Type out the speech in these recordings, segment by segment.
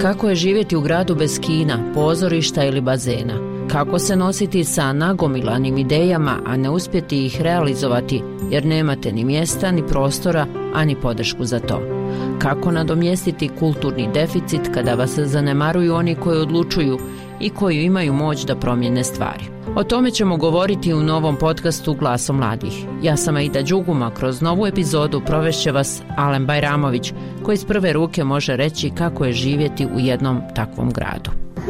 Kako je živjeti u gradu bez kina, pozorišta ili bazena? Kako se nositi sa nagomilanim idejama, a ne uspjeti ih realizovati jer nemate ni mjesta, ni prostora, a ni podršku za to? Kako nadomjestiti kulturni deficit kada vas zanemaruju oni koji odlučuju i koji imaju moć da promijene stvari? O tome ćemo govoriti u novom podcastu Glaso mladih. Ja sam Aida Đuguma, kroz novu epizodu provešće vas Alen Bajramović, koji iz prve ruke može reći kako je živjeti u jednom takvom gradu.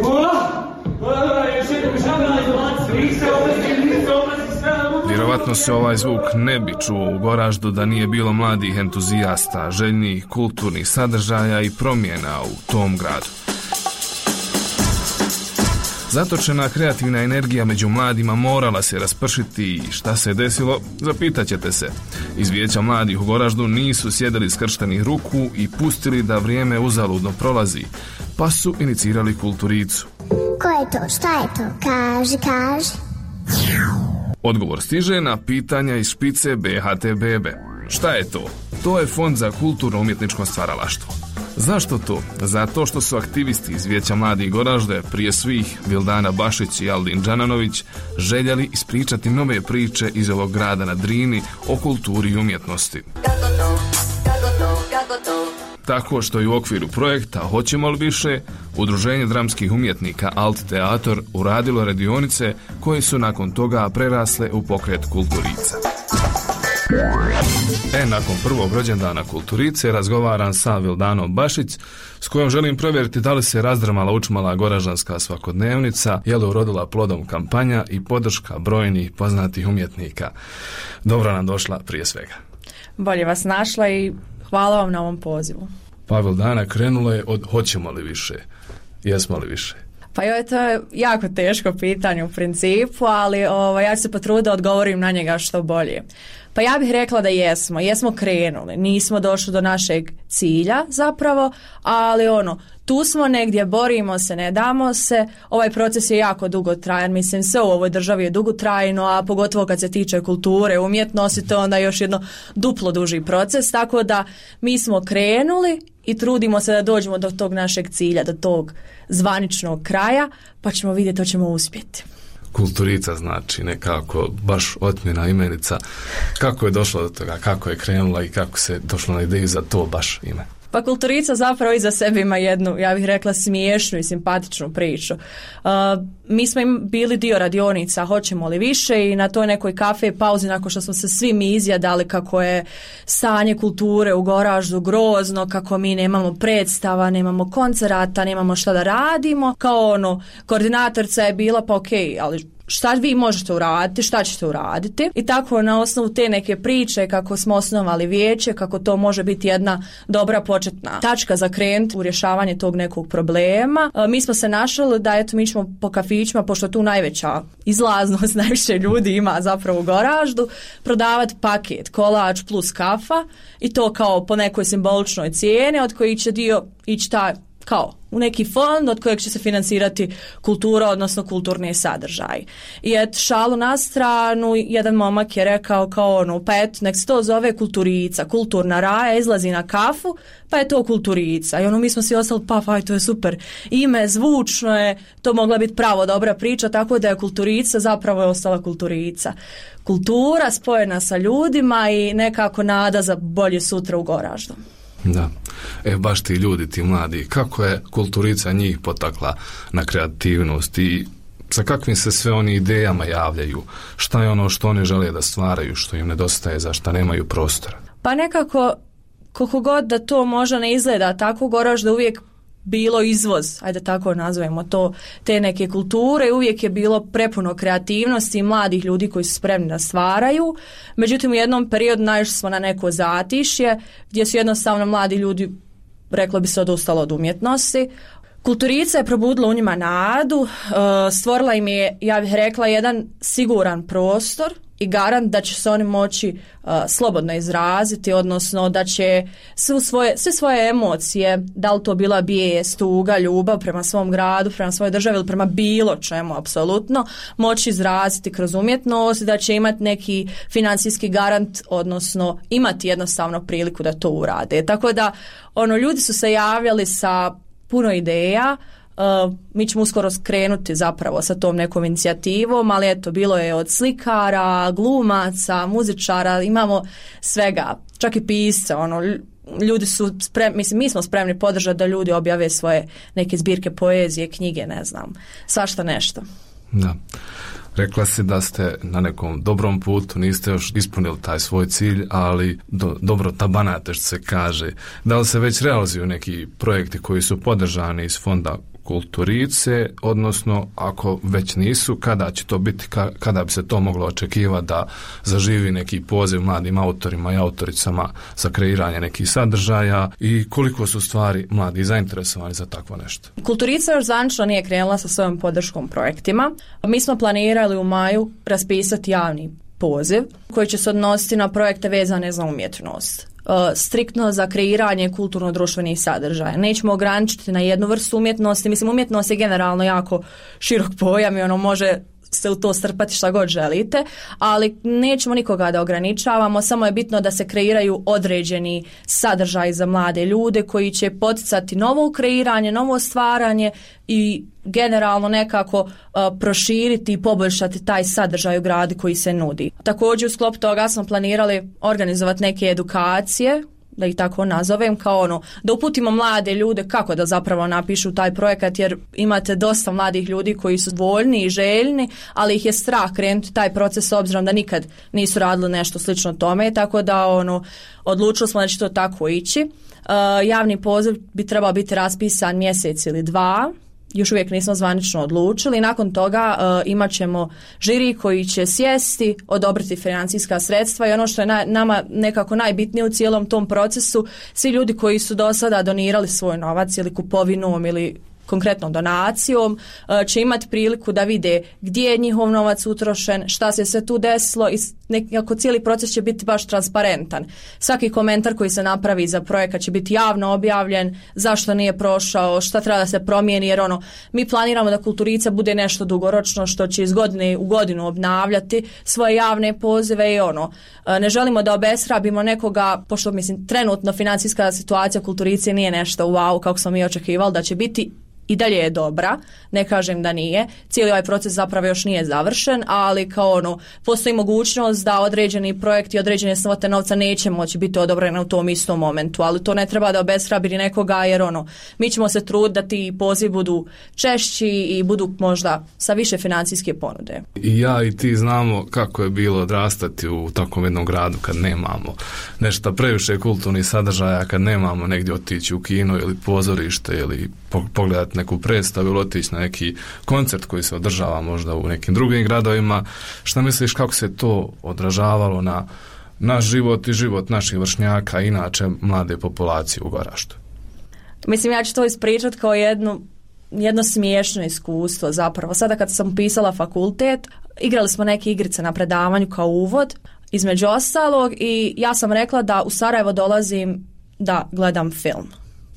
Vjerovatno se ovaj zvuk ne bi čuo u Goraždu da nije bilo mladih entuzijasta, željnih kulturnih sadržaja i promjena u tom gradu. Zatočena kreativna energija među mladima morala se raspršiti i šta se desilo, zapitat ćete se. Iz Vijeća mladih u Goraždu nisu sjedili skrštenih ruku i pustili da vrijeme uzaludno prolazi, pa su inicirali Kulturicu. Ko je to? Šta je to? Kaži. Odgovor stiže na pitanja iz špice BHT Bebe. Šta je to? To je Fond za kulturno-umjetničko stvaralaštvo. Zašto to? Zato što su aktivisti iz Vijeća mladih Goražde, prije svih Vildana Bašić i Aldin Đananović, željeli ispričati nove priče iz ovog grada na Drini o kulturi i umjetnosti. Tako što je u okviru projekta Hoćemo li više, Udruženje dramskih umjetnika Alt Teator uradilo radionice koje su nakon toga prerasle u pokret Kulturica. Nakon prvog rođendana Kulturice razgovaram sa Vildanom Bašić, s kojom želim provjeriti da li se razdrmala učmala goražanska svakodnevnica, je li urodila plodom kampanja i podrška brojnih poznatih umjetnika. Dobro nam došla prije svega. Bolje vas našla i hvala vam na ovom pozivu. Pa Vildana, krenulo je od hoćemo li više, jesmo li više? Pa to je jako teško pitanje u principu, ali ja ću se potruditi da odgovorim na njega što bolje. Pa ja bih rekla da jesmo krenuli, nismo došli do našeg cilja zapravo, ali tu smo negdje, borimo se, ne damo se, ovaj proces je jako dugotrajan, mislim sve u ovoj državi je dugotrajno, a pogotovo kad se tiče kulture, umjetnosti, to je onda još jedno duplo duži proces, tako da mi smo krenuli i trudimo se da dođemo do tog našeg cilja, do tog zvaničnog kraja, pa ćemo vidjeti, to ćemo uspjeti. Kulturica znači nekako baš otmjena imenica. Kako je došlo do toga, kako je krenula i kako se došlo na ideju za to baš ime? Pa Kulturica zapravo iza sebe ima jednu, ja bih rekla, smiješnu i simpatičnu priču. Mi smo bili dio radionica Hoćemo li više i na toj nekoj kafe pauzi nakon što smo se svi mi izjadali kako je stanje kulture u Goraždu grozno, kako mi nemamo predstava, nemamo koncerata, nemamo šta da radimo. Kao koordinatorica je bila pa okej, ali šta vi možete uraditi, šta ćete uraditi? I tako na osnovu te neke priče kako smo osnovali vijeće, kako to može biti jedna dobra početna tačka za krenuti u rješavanje tog nekog problema. Mi smo se našli da mi ćemo po kafićima, pošto tu najveća izlaznost, najviše ljudi ima zapravo u Goraždu, prodavati paket kolač plus kafa i to kao po nekoj simboličnoj cijeni od koji će dio ići kao u neki fond od kojeg će se financirati kultura, odnosno kulturni sadržaj. I šalu na stranu, jedan momak je rekao pa nek se to zove Kulturica, kulturna raja, izlazi na kafu, pa je to Kulturica. I mi smo svi ostali, pa to je super ime, zvučno je, to mogla biti pravo dobra priča, tako da je Kulturica zapravo je ostala Kulturica. Kultura spojena sa ljudima i nekako nada za bolje sutra u Goraždu. Da. Baš ti ljudi, ti mladi, kako je Kulturica njih potakla na kreativnost i sa kakvim se sve oni idejama javljaju? Šta je ono što oni žele da stvaraju, što im nedostaje, za šta nemaju prostora? Pa nekako, koliko god da to možda ne izgleda tako, Goražda uvijek bilo izvoz, ajde tako nazovemo to, te neke kulture, uvijek je bilo prepuno kreativnosti i mladih ljudi koji su spremni da stvaraju. Međutim, u jednom periodu naišli smo na neko zatišje gdje su jednostavno mladi ljudi, reklo bi se, odustalo od umjetnosti. Kulturica je probudila u njima nadu, stvorila im je, ja bih rekla, jedan siguran prostor i garant da će se oni moći slobodno izraziti, odnosno da će sve svoje emocije, da li to bila bijes, tuga, ljubav prema svom gradu, prema svojoj državi ili prema bilo čemu apsolutno, moći izraziti kroz umjetnost, da će imati neki financijski garant, odnosno imati jednostavno priliku da to urade. Tako da ljudi su se javljali sa puno ideja. Mi ćemo uskoro skrenuti zapravo sa tom nekom inicijativom, ali eto, bilo je od slikara, glumaca, muzičara, imamo svega, čak i pisca, ljudi su spremni, mislim, mi smo spremni podržati da ljudi objave svoje neke zbirke poezije, knjige, ne znam, svašta nešto. Da. Rekla si da ste na nekom dobrom putu, niste još ispunili taj svoj cilj, ali dobro tabanate, što se kaže. Da li se već realizuju neki projekti koji su podržani iz fonda Kulturice, odnosno ako već nisu, kada će to biti, kada bi se to moglo očekivati da zaživi neki poziv mladim autorima i autoricama za kreiranje nekih sadržaja i koliko su stvari mladi zainteresovani za takvo nešto? Kulturica još zvanično nije krenula sa svojom podrškom projektima. Mi smo planirali u maju raspisati javni poziv koji će se odnositi na projekte vezane za umjetnost. Striktno za kreiranje kulturno-društvenih sadržaja. Nećemo ograničiti na jednu vrstu umjetnosti. Mislim, umjetnost je generalno jako širok pojam i može se u to strpati šta god želite, ali nećemo nikoga da ograničavamo, samo je bitno da se kreiraju određeni sadržaji za mlade ljude koji će poticati novo kreiranje, novo stvaranje i generalno nekako proširiti i poboljšati taj sadržaj u gradu koji se nudi. Također u sklopu toga smo planirali organizovati neke edukacije, da ih tako nazovem, kao da uputimo mlade ljude kako da zapravo napišu taj projekat, jer imate dosta mladih ljudi koji su voljni i željni, ali ih je strah krenuti taj proces s obzirom da nikad nisu radili nešto slično tome, tako da odlučili smo da će to tako ići. Javni poziv bi trebao biti raspisan mjesec ili dva, još uvijek nismo zvanično odlučili. Nakon toga imat ćemo žiri koji će sjesti, odobriti financijska sredstva i ono što je nama nekako najbitnije u cijelom tom procesu, svi ljudi koji su do sada donirali svoj novac ili kupovinom ili konkretnom donacijom, će imati priliku da vide gdje je njihov novac utrošen, šta se sve tu desilo i nekako cijeli proces će biti baš transparentan. Svaki komentar koji se napravi za projekat će biti javno objavljen, zašto nije prošao, šta treba da se promijeni, jer mi planiramo da Kulturica bude nešto dugoročno što će iz godine u godinu obnavljati svoje javne pozive i ne želimo da obeshrabimo nekoga, pošto mislim trenutno financijska situacija Kulturice nije nešto wow kako smo mi očekivali da će biti. I dalje je dobra, ne kažem da nije, cijeli ovaj proces zapravo još nije završen, ali kao postoji mogućnost da određeni projekti, određene svote novca neće moći biti odobrene u tom istom momentu, ali to ne treba da obeshrabri nekoga, jer mi ćemo se truditi da ti pozivi budu češći i budu možda sa više financijske ponude. I ja i ti znamo kako je bilo odrastati u takvom jednom gradu kad nemamo nešto previše kulturnih sadržaja, kad nemamo negdje otići u kino ili pozorište ili pogledati neku predstavu ili otići na neki koncert koji se održava možda u nekim drugim gradovima. Šta misliš kako se to odražavalo na naš život i život naših vršnjaka i inače mlade populacije u Goraždu? Mislim, ja ću to ispričati kao jedno smiješno iskustvo zapravo. Sada kad sam upisala fakultet, igrali smo neke igrice na predavanju kao uvod, između ostalog, i ja sam rekla da u Sarajevo dolazim da gledam film.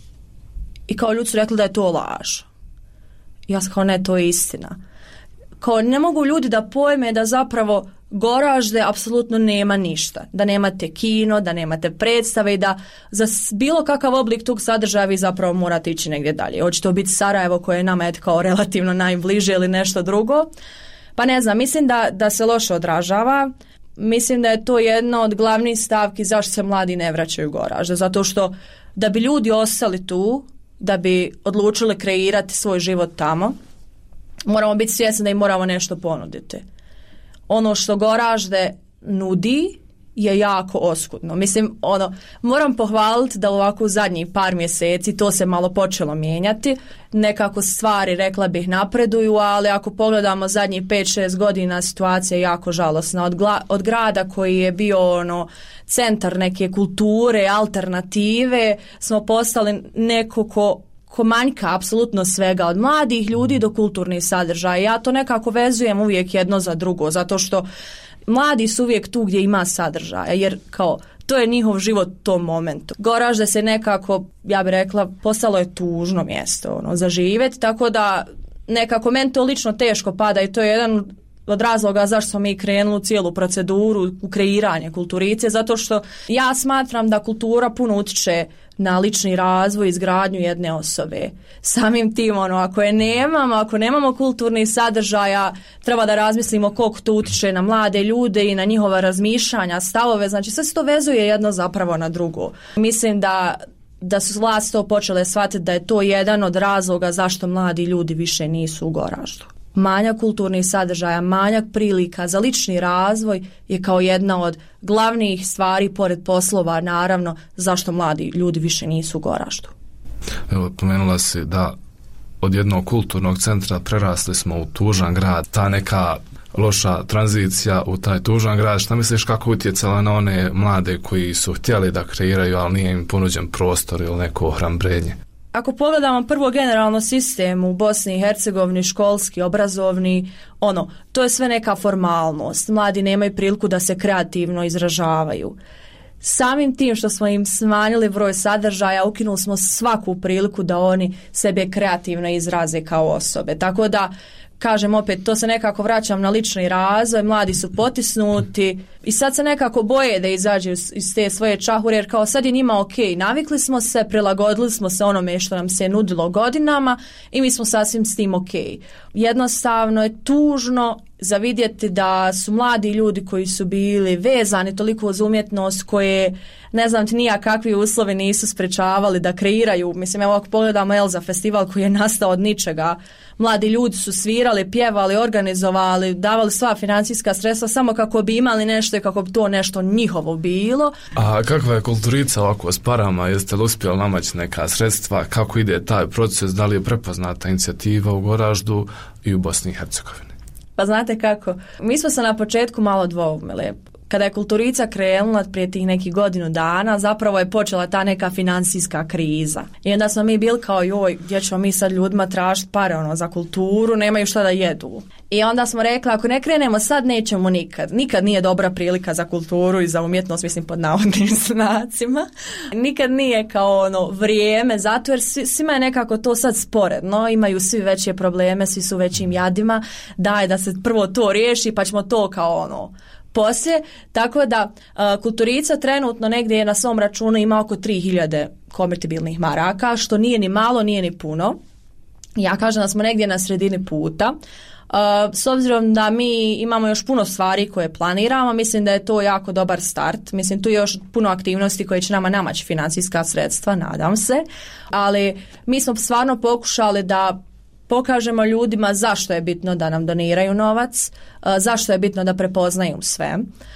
I kao ljudi su rekli da je to laž. Ja sam kao ne, to je istina. Kao ne mogu ljudi da pojme da zapravo Goražde apsolutno nema ništa. Da nemate kino, da nemate predstave i da za bilo kakav oblik tog sadržaja vi zapravo morate ići negdje dalje. Hoće to biti Sarajevo koje je nama kao relativno najbliže ili nešto drugo. Pa ne znam, mislim da se loše odražava. Mislim da je to jedna od glavnih stavki zašto se mladi ne vraćaju u Goražde. Zato što da bi ljudi ostali tu, da bi odlučili kreirati svoj život tamo, moramo biti svjesni da im moramo nešto ponuditi. Ono što Goražde nudi je jako oskudno. Mislim, moram pohvaliti da ovako u zadnjih par mjeseci to se malo počelo mijenjati. Nekako stvari, rekla bih, napreduju, ali ako pogledamo zadnjih 5-6 godina, situacija je jako žalosna. Od grada koji je bio centar neke kulture, alternative, smo postali neko ko manjka apsolutno svega, od mladih ljudi do kulturnih sadržaja. Ja to nekako vezujem uvijek jedno za drugo, zato što mladi su uvijek tu gdje ima sadržaja, jer kao to je njihov život u tom momentu. Goražde se nekako, ja bih rekla, postalo je tužno mjesto za živjeti, tako da nekako meni to lično teško pada i to je jedan od razloga zašto smo mi krenuli u cijelu proceduru u kreiranje kulturice, zato što ja smatram da kultura puno utiče na lični razvoj i izgradnju jedne osobe. Samim tim, ako nemamo kulturnih sadržaja, treba da razmislimo koliko to utiče na mlade ljude i na njihova razmišljanja, stavove, znači sve se to vezuje jedno zapravo na drugo. Mislim da su vlasti to počele shvatiti da je to jedan od razloga zašto mladi ljudi više nisu u Goraždu. Manjak kulturnih sadržaja, manjak prilika za lični razvoj je kao jedna od glavnih stvari, pored poslova, naravno, zašto mladi ljudi više nisu u Goraždu. Evo, pomenula si da od jednog kulturnog centra prerasli smo u tužan grad. Ta neka loša tranzicija u taj tužan grad, šta misliš kako utjecala na one mlade koji su htjeli da kreiraju, ali nije im ponuđen prostor ili neko ohrabrenje? Ako pogledamo prvo generalno sistem u Bosni i Hercegovini, školski, obrazovni, to je sve neka formalnost. Mladi nemaju priliku da se kreativno izražavaju. Samim tim što smo im smanjili broj sadržaja, ukinuli smo svaku priliku da oni sebe kreativno izraze kao osobe. Tako da, kažem opet, to se nekako vraćam na lični razvoj, mladi su potisnuti i sad se nekako boje da izađu iz te svoje čahure, jer kao sad je njima ok, navikli smo se, prilagodili smo se onome što nam se nudilo godinama i mi smo sasvim s tim ok. Jednostavno je tužno za vidjeti da su mladi ljudi koji su bili vezani toliko uz umjetnost, koje ne znam ti nija kakvi uslovi nisu sprečavali da kreiraju. Mislim, evo ako pogledamo Elza festival koji je nastao od ničega, mladi ljudi su svirali, pjevali, organizovali, davali sva financijska sredstva samo kako bi imali nešto i kako bi to nešto njihovo bilo. A kakva je kulturica ovako s parama? Jeste li uspjeli namaći neka sredstva? Kako ide taj proces? Da li je prepoznata inicijativa u Goraždu i u Bosni i Hercegovini? Pa znate kako, mi smo se na početku malo dvoumili. Kada je kulturica krenula prije tih nekih godinu dana, zapravo je počela ta neka financijska kriza. I onda smo mi bili kao, gdje ćemo mi sad ljudima tražiti pare za kulturu, nemaju šta da jedu. I onda smo rekli, ako ne krenemo sad, nećemo nikad. Nikad nije dobra prilika za kulturu i za umjetnost, mislim pod navodnim znacima. Nikad nije kao vrijeme, zato jer svima je nekako to sad sporedno, imaju svi veće probleme, svi su većim jadima, daj da se prvo to riješi pa ćemo to kao poslije, tako da kulturica trenutno negdje na svom računu ima oko 3000 konvertibilnih maraka, što nije ni malo, nije ni puno. Ja kažem da smo negdje na sredini puta. S obzirom da mi imamo još puno stvari koje planiramo, mislim da je to jako dobar start. Mislim, tu je još puno aktivnosti koje će nama namaći financijska sredstva, nadam se. Ali mi smo stvarno pokušali da pokažemo ljudima zašto je bitno da nam doniraju novac, zašto je bitno da prepoznaju sve.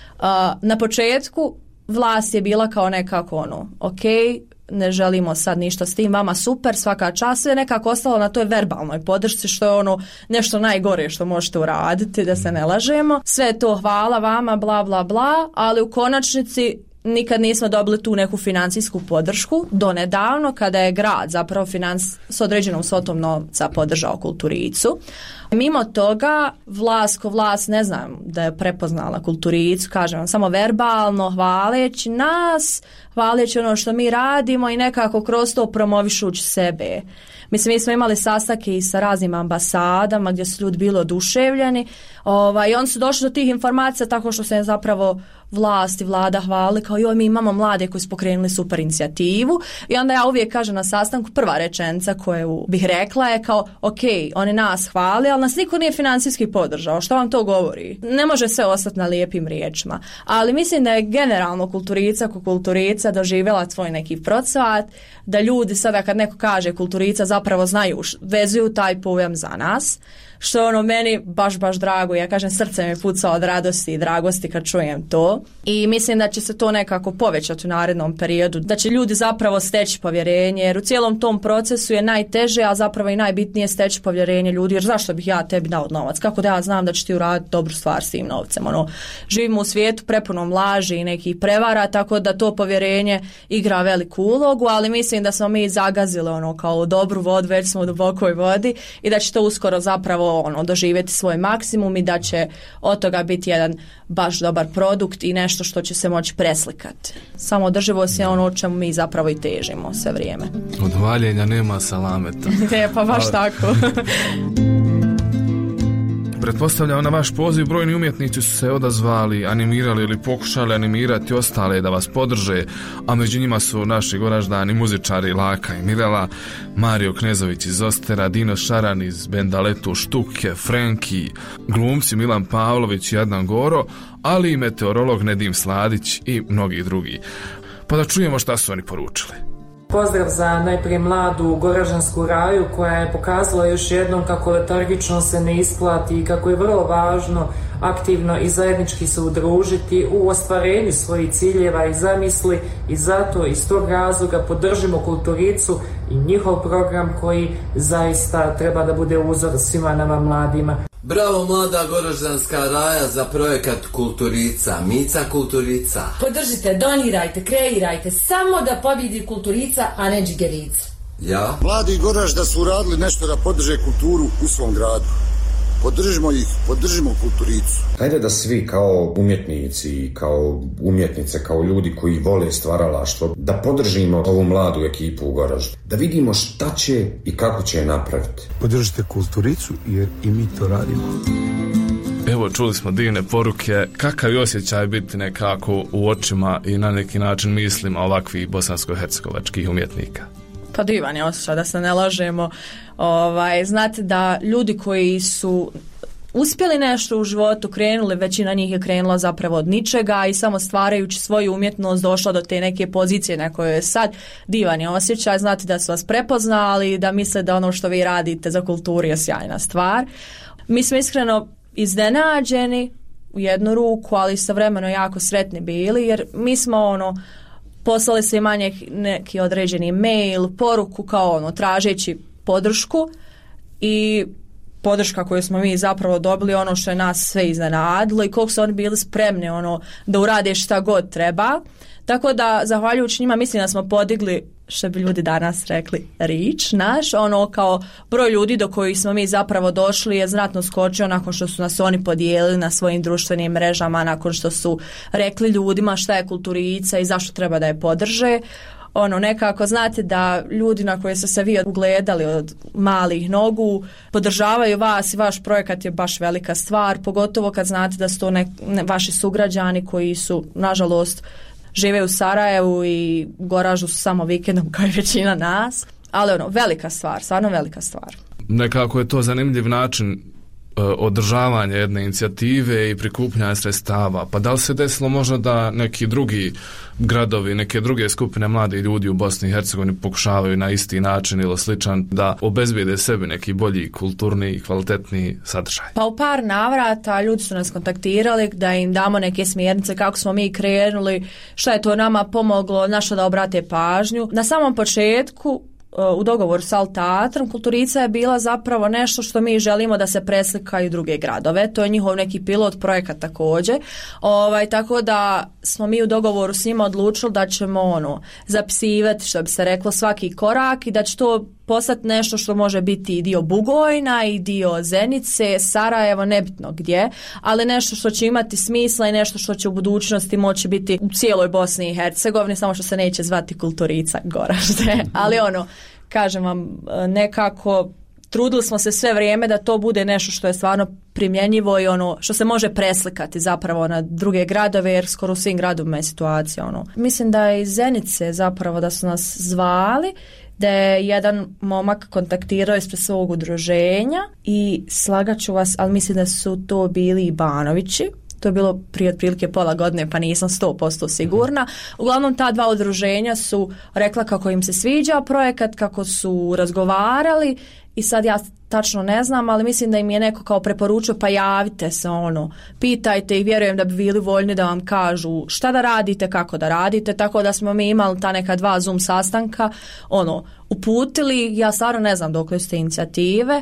Na početku vlast je bila kao nekako ok, ne želimo sad ništa s tim, vama super, svaka čast, sve nekako ostalo na toj verbalnoj podršci, što je nešto najgore što možete uraditi, da se ne lažemo. Sve je to hvala vama, bla bla bla, ali u konačnici nikad nismo dobili tu neku financijsku podršku do nedavno kada je grad zapravo s određenom svotom novca podržao kulturicu. Mimo toga, vlast ne znam da je prepoznala kulturicu, kažem vam, samo verbalno hvaleći nas, hvaleći ono što mi radimo i nekako kroz to promovišući sebe. Mislim, mi smo imali sastanke i sa raznim ambasadama gdje su ljudi bili oduševljeni i oni su došli do tih informacija tako što se zapravo vlast i vlada hvali kao mi imamo mlade koji su pokrenuli super inicijativu i onda ja uvijek kažem na sastanku, prva rečenica koju bih rekla je kao ok, oni nas hvali, ali nas niko nije financijski podržao, što vam to govori? Ne može sve ostati na lijepim riječima, ali mislim da je generalno kulturica doživjela svoj neki procvat, da ljudi sada kad neko kaže kulturica zapravo znaju, vezuju taj pojam za nas, što je meni baš drago. Ja kažem, srce mi puca od radosti i dragosti kad čujem to. I mislim da će se to nekako povećati u narednom periodu, da će ljudi zapravo steći povjerenje, jer u cijelom tom procesu je najteže, a zapravo i najbitnije steći povjerenje ljudi, jer zašto bih ja tebi dao novac? Kako da ja znam da će ti uraditi dobru stvar s tim novcem? Živimo u svijetu prepunom laži i nekih prevara, tako da to povjerenje igra veliku ulogu, ali mislim da smo mi zagazili kao dobru vodu, već smo u dubokoj vodi i da će to uskoro zapravo doživjeti svoj maksimum i da će od toga biti jedan baš dobar produkt i nešto što će se moći preslikati. Samo održivost je o čemu mi zapravo i težimo sve vrijeme. Od hvaljenja nema salameta. Pa baš tako. Pretpostavljam na vaš poziv brojni umjetnici su se odazvali, animirali ili pokušali animirati ostale da vas podrže, a među njima su naši Goraždani muzičari Laka i Mirela, Mario Knezović iz Ostera, Dino Šaran iz benda Letu Štuke, Frenki, glumci Milan Pavlović i Adnan Goro, ali i meteorolog Nedim Sladić i mnogi drugi. Pa da čujemo šta su oni poručili. Pozdrav za najprije mladu Goražansku raju koja je pokazala još jednom kako letargično se ne isplati i kako je vrlo važno aktivno i zajednički se udružiti u ostvarenju svojih ciljeva i zamisli i zato iz tog razloga podržimo Kulturicu i njihov program koji zaista treba da bude uzor svima nama mladima. Bravo mlada Goraždanska raja za projekat Kulturica, Mica Kulturica. Podržite, donirajte, kreirajte, samo da pobjedi Kulturica, a ne džigerica. Ja? Mladi Goražda su uradili nešto da podrže kulturu u svom gradu. Podržimo ih, podržimo Kulturicu. Hajde da svi kao umjetnici, kao umjetnice, kao ljudi koji vole stvaralaštvo, da podržimo ovu mladu ekipu u Goraždu. Da vidimo šta će i kako će je napraviti. Podržite Kulturicu jer i mi to radimo. Evo, čuli smo divne poruke. Kakav je osjećaj biti nekako u očima i na neki način mislima ovakvih bosansko-hercegovačkih umjetnika? Pa divan je osjećaj, da se ne lažemo. Znate da ljudi koji su uspjeli nešto u životu, krenuli, većina njih je krenula zapravo od ničega i samo stvarajući svoju umjetnost došla do te neke pozicije na kojoj je sad. Divan je osjećaj, znate da su vas prepoznali, da misle da ono što vi radite za kulturu je sjajna stvar. Mi smo iskreno iznenađeni u jednu ruku, ali istovremeno jako sretni bili, jer mi smo poslali svima neki određeni mail, poruku kao tražeći podršku i podrška koju smo mi zapravo dobili ono što je nas sve iznenadilo i koliko su oni bili spremni da urade šta god treba. Tako da, zahvaljujući njima, mislim da smo podigli, što bi ljudi danas rekli, reach naš, kao broj ljudi do kojih smo mi zapravo došli je znatno skočio nakon što su nas oni podijelili na svojim društvenim mrežama, nakon što su rekli ljudima šta je Kulturica i zašto treba da je podrže. Nekako znate da ljudi na koje ste se vi ugledali od malih nogu podržavaju vas i vaš projekat je baš velika stvar, pogotovo kad znate da su to vaši sugrađani koji su, nažalost, žive u Sarajevu i Goražu su samo vikendom kao i većina nas, ali velika stvar, stvarno velika stvar. Nekako je to zanimljiv način održavanja jedne inicijative i prikupljanja sredstava. Pa da li se desilo možda da neki drugi gradovi, neke druge skupine mladih ljudi u Bosni i Hercegovini pokušavaju na isti način ili sličan da obezbijede sebi neki bolji, kulturni i kvalitetni sadržaj? Pa u par navrata ljudi su nas kontaktirali da im damo neke smjernice kako smo mi krenuli, šta je to nama pomoglo, na što da obrate pažnju. Na samom početku u dogovoru sa Alteatrom, Kulturica je bila zapravo nešto što mi želimo da se preslikaju druge gradove. To je njihov neki pilot projekat također. Tako da smo mi u dogovoru s njima odlučili da ćemo zapisivati, što bi se reklo, svaki korak i da će to postati nešto što može biti i dio Bugojna i dio Zenice, Sarajevo, nebitno gdje, ali nešto što će imati smisla i nešto što će u budućnosti moći biti u cijeloj Bosni i Hercegovini, samo što se neće zvati Kulturica Goražde. Ali kažem vam, nekako trudili smo se sve vrijeme da to bude nešto što je stvarno primjenjivo i što se može preslikati zapravo na druge gradove, jer skoro u svim gradovima je situacija. Mislim da je iz Zenice zapravo da su nas zvali, da je jedan momak kontaktirao ispred svog udruženja i slagat ću vas, ali mislim da su to bili i Banovići. To je bilo prije otprilike pola godine, pa nisam 100% sigurna. Uglavnom, ta dva udruženja su rekla kako im se sviđa projekat, kako su razgovarali i sad ja tačno ne znam, ali mislim da im je neko kao preporučio pa javite se, pitajte i vjerujem da bi bili voljni da vam kažu šta da radite, kako da radite, tako da smo mi imali ta neka 2 Zoom sastanka, uputili, ja stvarno ne znam dokle su te inicijative,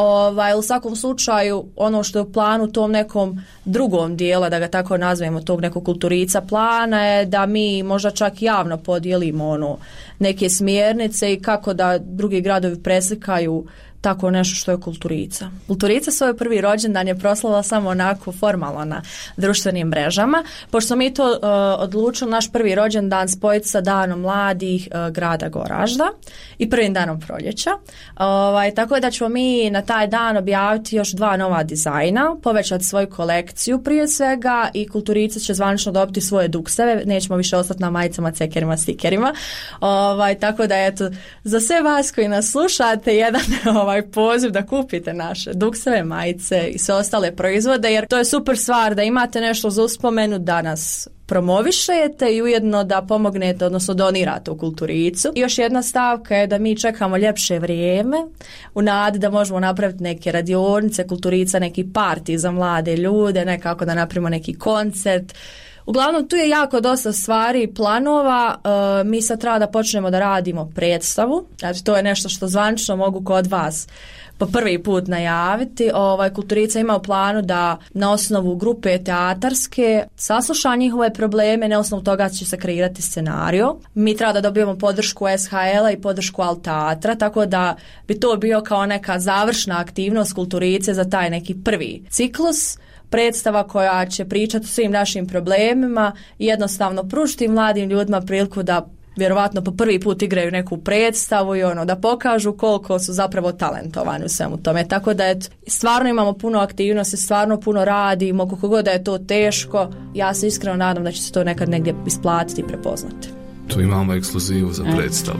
u svakom slučaju ono što je u planu tom nekom drugom dijela, da ga tako nazvemo, tog nekog Kulturica plana je da mi možda čak javno podijelimo neke smjernice i kako da drugi gradovi preslikaju tako nešto što je kulturica. Kulturica svoj prvi rođendan je proslavila samo onako formalno na društvenim mrežama, pošto mi to odlučili naš prvi rođendan spojiti sa danom mladih grada Goražda i prvim danom proljeća. Tako da ćemo mi na taj dan objaviti još 2 nova dizajna, povećati svoju kolekciju prije svega i kulturica će zvanično dobiti svoje dukseve, nećemo više ostati na majicama, cekerima, stikerima. Tako da eto, za sve vas koji nas slušate, jedan poziv da kupite naše dukseve, majice i sve ostale proizvode, jer to je super stvar da imate nešto za uspomenu, da nas promovišete i ujedno da pomognete, odnosno donirate u kulturicu. I još jedna stavka je da mi čekamo ljepše vrijeme u nadi da možemo napraviti neke radionice, kulturica, neki parti za mlade ljude, nekako da napravimo neki koncert. Uglavnom, tu je jako dosta stvari, planova. Mi sad treba da počnemo da radimo predstavu. Znači, to je nešto što zvanično mogu kod vas po prvi put najaviti. Kulturica ima u planu da na osnovu grupe teatarske sasluša njihove probleme, na osnovu toga će se kreirati scenario. Mi treba da dobijemo podršku SHL-a i podršku Alteatra, tako da bi to bio kao neka završna aktivnost kulturice za taj neki prvi ciklus. Predstava koja će pričati o svim našim problemima i jednostavno pružiti mladim ljudima priliku da vjerovatno po prvi put igraju neku predstavu i da pokažu koliko su zapravo talentovani u svemu tome. Tako da stvarno imamo puno aktivnosti, stvarno puno radimo, koliko god da je to teško, ja se iskreno nadam da će se to nekad negdje isplatiti i prepoznati. Tu imamo ekskluzivu za predstavu.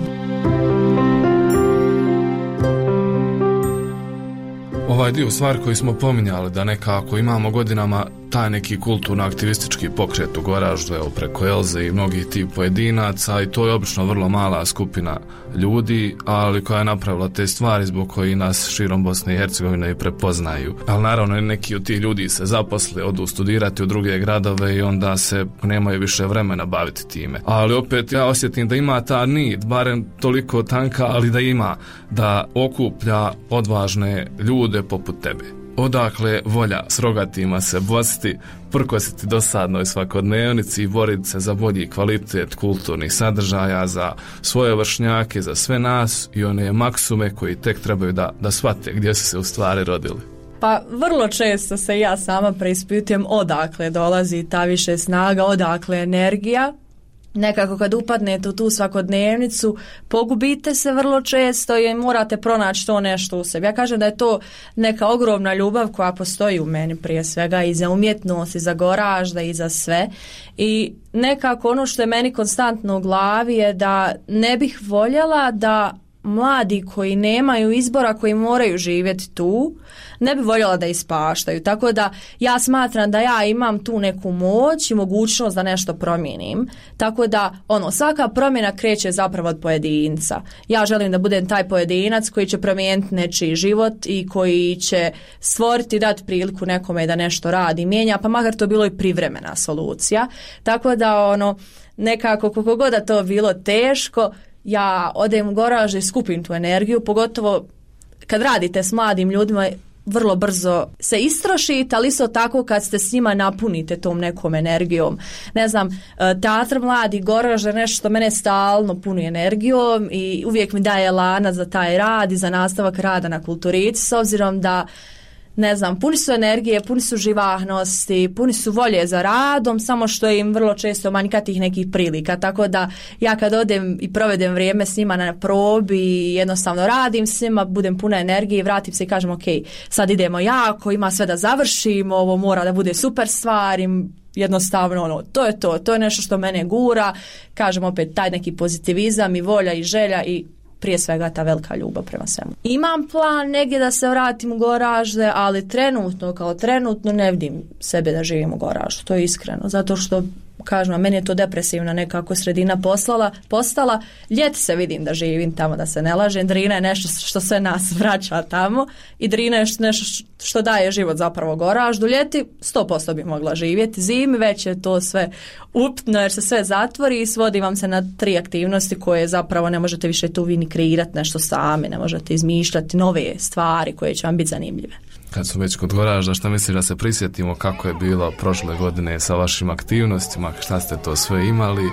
Ovaj dio stvar koji smo pominjali da nekako imamo godinama taj neki kulturno-aktivistički pokret u Goraždu, evo preko Elze i mnogih tih pojedinaca, i to je obično vrlo mala skupina ljudi, ali koja je napravila te stvari zbog koji nas širom Bosne i Hercegovine i prepoznaju. Ali naravno neki od tih ljudi se zaposle, odu studirati u druge gradove i onda se nemaju više vremena baviti time. Ali opet ja osjetim da ima ta nit, barem toliko tanka, ali da ima, da okuplja odvažne ljude poput tebe. Odakle volja s rogatima se bosti, prkositi dosadnoj svakodnevnici i boriti se za bolji kvalitet kulturnih sadržaja, za svoje vršnjake, za sve nas i one maksume koji tek trebaju da shvate gdje su se u stvari rodili. Pa vrlo često se ja sama preispitujem odakle dolazi ta više snaga, odakle energija. Nekako kad upadnete u tu svakodnevnicu, pogubite se vrlo često i morate pronaći to nešto u sebi. Ja kažem da je to neka ogromna ljubav koja postoji u meni prije svega i za umjetnost, i za Goražda, i za sve. I nekako ono što je meni konstantno u glavi je da ne bih voljela da mladi koji nemaju izbora, koji moraju živjeti tu, ne bi voljela da ispaštaju. Tako da ja smatram da ja imam tu neku moć i mogućnost da nešto promijenim. Tako da svaka promjena kreće zapravo od pojedinca. Ja želim da budem taj pojedinac koji će promijeniti nečiji život i koji će stvoriti, dati priliku nekome da nešto radi, mijenja, pa makar to bilo i privremena solucija. Tako da nekako koliko god da to bilo teško, ja odem u Goražde i skupim tu energiju, pogotovo kad radite s mladim ljudima, vrlo brzo se istrošite, ali isto tako kad ste s njima napunite tom nekom energijom. Ne znam, Teatr mladih Goražda je nešto što mene stalno puni energijom i uvijek mi daje elana za taj rad i za nastavak rada na kulturici, s obzirom da ne znam, puni su energije, puni su živahnosti, puni su volje za radom, samo što im vrlo često manjka tih nekih prilika. Tako da ja kad odem i provedem vrijeme s njima na probi i jednostavno radim s njima, budem puna energije i vratim se i kažem ok, sad idemo jako, ima sve da završimo, ovo mora da bude super stvar i jednostavno to je nešto što mene gura. Kažem opet, taj neki pozitivizam i volja i želja i prije svega ta velika ljubav prema svemu. Imam plan negdje da se vratim u Goražde, ali trenutno ne vidim sebe da živim u Goraždu, to je iskreno, zato što kažem, meni je to depresivna nekako sredina postala. Ljeti se vidim da živim tamo, da se ne lažem. Drina je nešto što sve nas vraća tamo i Drina je nešto što daje život zapravo Goraždu. Ljeti 100% bi mogla živjeti, zimi već je to sve upitno jer se sve zatvori i svodi vam se na 3 aktivnosti koje zapravo ne možete više tu vi ni kreirati nešto sami, ne možete izmišljati nove stvari koje će vam biti zanimljive. Kad su već kod Goražda, šta misliš da se prisjetimo kako je bilo prošle godine sa vašim aktivnostima, šta ste to sve imali,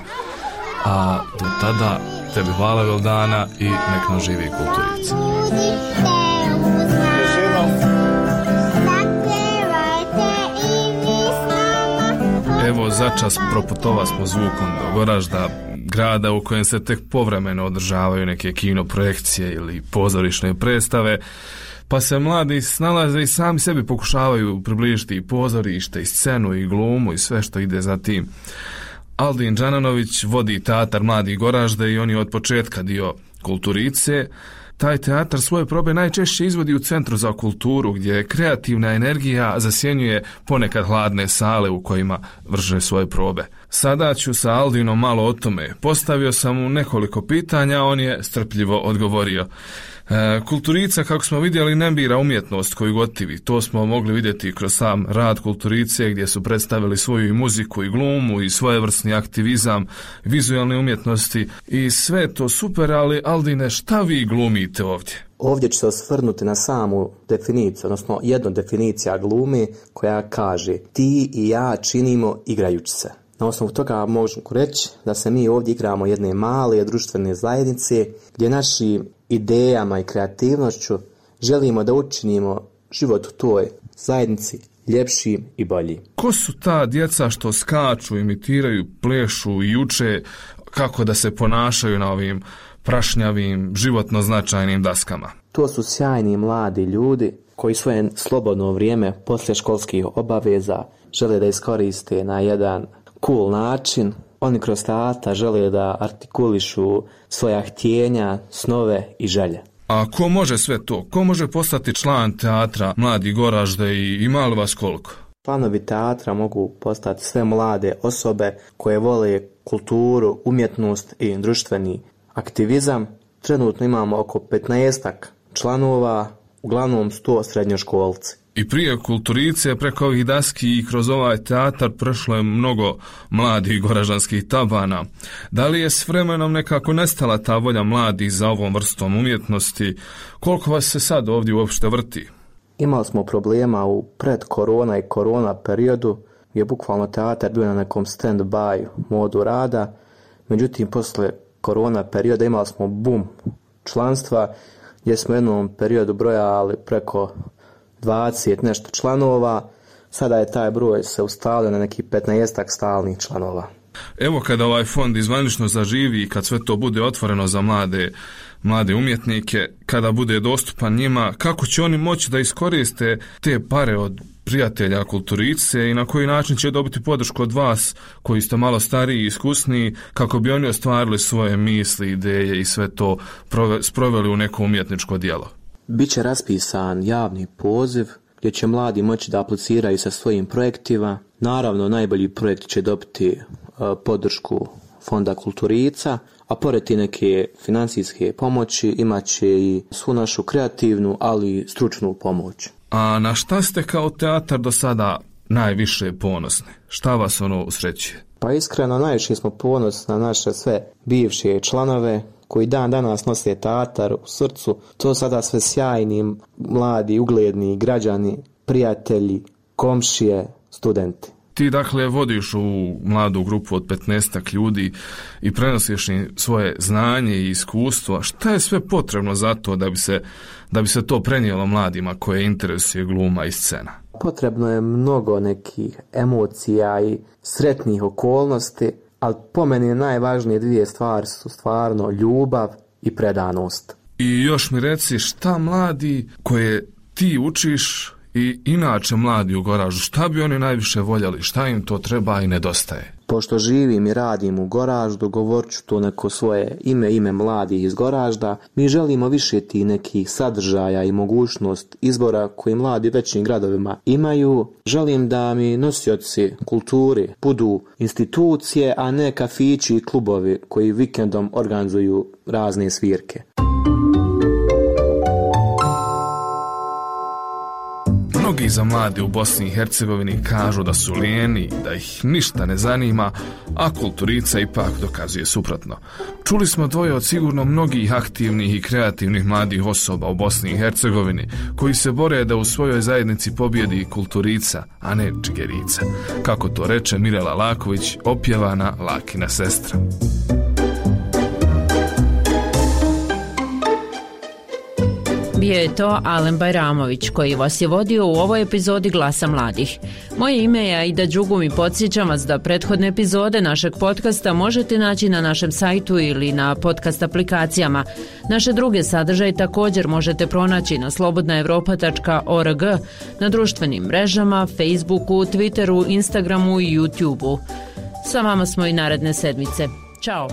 a do tada tebi hvala Vildana i nek nam živi kulturica. evo začas proputova smo zvukom do Goražda, grada u kojem se tek povremeno održavaju neke kino projekcije ili pozorišne predstave, pa se mladi snalaze i sami sebi pokušavaju približiti i pozorište, i scenu, i glumu, i sve što ide za tim. Aldin Đananović vodi teatar Mladi Goražde i on je od početka dio Kulturice. Taj teatar svoje probe najčešće izvodi u Centru za kulturu, gdje kreativna energija zasjenjuje ponekad hladne sale u kojima vrše svoje probe. Sada ću sa Aldinom malo o tome. Postavio sam mu nekoliko pitanja, on je strpljivo odgovorio. Kulturica, kako smo vidjeli, ne bira umjetnost koju gotivi. To smo mogli vidjeti kroz sam rad Kulturice, gdje su predstavili svoju i muziku i glumu i svojevrsni aktivizam, vizualne umjetnosti i sve to super, ali Aldine, šta vi glumite ovdje? Ovdje ću se osvrnuti na samu definiciju, odnosno jednu definicija glume koja kaže ti i ja činimo igrajući se. Na osnovu toga možemo reći da se mi ovdje igramo jedne male društvene zajednice gdje našim idejama i kreativnošću želimo da učinimo život u toj zajednici ljepšim i boljim. Ko su ta djeca što skaču, imitiraju, plešu i uče kako da se ponašaju na ovim prašnjavim, životno značajnim daskama? To su sjajni mladi ljudi koji svoje slobodno vrijeme poslije školskih obaveza žele da iskoriste na jedan cool način. Oni kroz teatar žele da artikulišu svoja htjenja, snove i želje. A ko može sve to? Ko može postati član teatra Mladi Goražde i ima li vas koliko? Članovi teatra mogu postati sve mlade osobe koje vole kulturu, umjetnost i društveni aktivizam. Trenutno imamo oko 15 članova, uglavnom 100 srednjoškolci. I prije Kulturice, preko ovih daski i kroz ovaj teatar prešlo je mnogo mladih goraždanskih tabana. Da li je s vremenom nekako nestala ta volja mladih za ovom vrstom umjetnosti? Koliko vas se sad ovdje uopšte vrti? Imali smo problema u pred-korona i korona periodu, gdje je bukvalno teatar bio na nekom stand-by modu rada. Međutim, posle korona perioda imali smo boom članstva, gdje smo u jednom periodu brojali preko 20 nešto članova. Sada je taj broj se ustalio na nekih 15 stalnih članova. Evo kada ovaj fond izvanično zaživi i kad sve to bude otvoreno za mlade umjetnike, kada bude dostupan njima, kako će oni moći da iskoriste te pare od prijatelja Kulturice i na koji način će dobiti podršku od vas koji ste malo stariji i iskusniji kako bi oni ostvarili svoje misli, ideje i sve to sproveli u neko umjetničko djelo? Biće raspisan javni poziv gdje će mladi moći da apliciraju sa svojim projektima. Naravno, najbolji projekt će dobiti podršku Fonda Kulturica, a pored ti neke financijske pomoći imat će i svu našu kreativnu, ali i stručnu pomoć. A na šta ste kao teatar do sada najviše ponosni? Šta vas ono usrećuje? Pa iskreno, najviše smo ponosni na naše sve bivše članove koji dan danas nose teatar u srcu. To sada sve sjajni, mladi, ugledni građani, prijatelji, komšije, studenti. Ti dakle vodiš u mladu grupu od 15 ljudi i prenosiš im svoje znanje i iskustvo. Šta je sve potrebno za to da bi se to prenijelo mladima koje interesuje gluma i scena? Potrebno je mnogo nekih emocija i sretnih okolnosti, ali po meni najvažnije dvije stvari su stvarno ljubav i predanost. I još mi reci, šta mladi koje ti učiš i inače mladi u Goraždu, šta bi oni najviše voljeli, šta im to treba i nedostaje? Pošto živim i radim u Goraždu, govorit ću to neko svoje ime mladih iz Goražda. Mi želimo više ti nekih sadržaja i mogućnost izbora koji mladi u većim gradovima imaju. Želim da mi nosioci kulture budu institucije, a ne kafići i klubovi koji vikendom organizuju razne svirke. Mnogi za mlade u Bosni i Hercegovini kažu da su lijeni, da ih ništa ne zanima, a Kulturica ipak dokazuje suprotno. Čuli smo dvoje od sigurno mnogih aktivnih i kreativnih mladih osoba u Bosni i Hercegovini koji se bore da u svojoj zajednici pobjedi Kulturica, a ne Džigerica. Kako to reče Mirela Laković, opjevana Lakina sestra. Bio je to Alen Bajramović koji vas je vodio u ovoj epizodi Glasa mladih. Moje ime je Aida Đugum i podsjećam vas da prethodne epizode našeg podcasta možete naći na našem sajtu ili na podcast aplikacijama. Naše druge sadržaje također možete pronaći na slobodnaevropa.org, na društvenim mrežama, Facebooku, Twitteru, Instagramu i YouTubeu. Sa vama smo i naredne sedmice. Ćao!